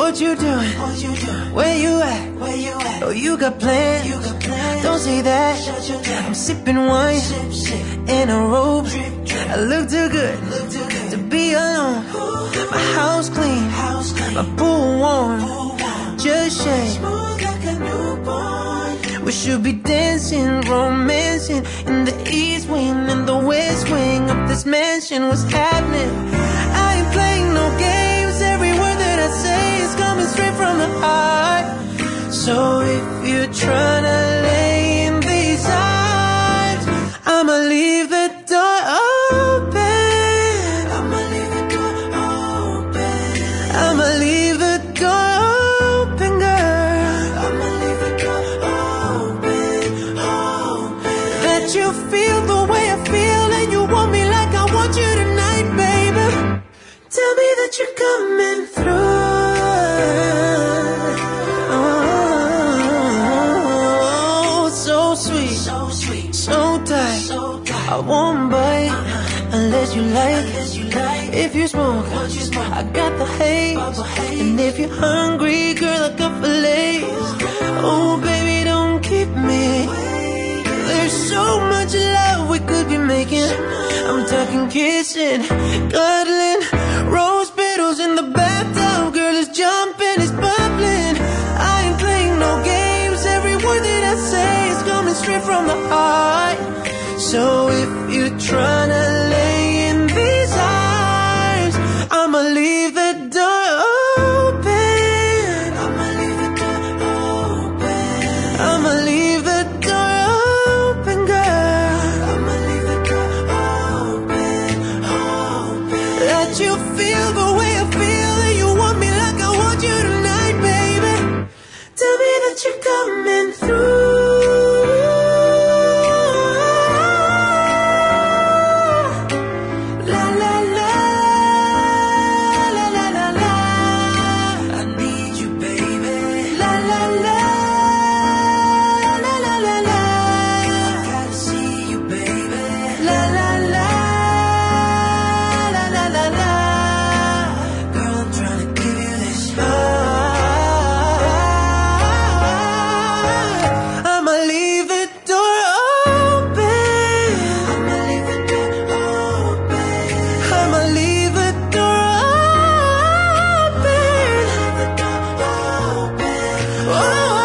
What you doing? Where you at? Oh, you got plans? Don't say that. I'm sipping wine in a robe. I look too good to be alone. My house clean, my pool warm. Just shake. We should be dancing, romancing in the east wing and the west wing of this mansion. What's happening? I ain't playing no games. Every word that I say is coming straight from the heart. So if you're trying to lay in these arms, I'ma leave the door open. I'ma leave the door open. I'ma leave the door open, girl. I'ma leave the door open, open. That you feel the way I feel and you want me like I want you tonight, baby. Tell me that you're coming through. So tight, I won't bite unless you like. If you smoke, I got the haze. And if you're hungry, girl, I got fillets. Oh, baby, don't keep me. There's so much love we could be making. I'm talking kissing, cuddling, rose petals in the bathtub. Girl, it's jumping, it's bubbling. I ain't playing no games. Every word that I say is coming straight from the heart. So if you're trying to lay in these arms, I'ma leave the door open. I'ma leave the door open. I'ma leave the door open, girl. I'ma leave the door open, open. Let you feel the way I feel and you want me like I want you tonight, baby. Tell me that you're coming through. Oh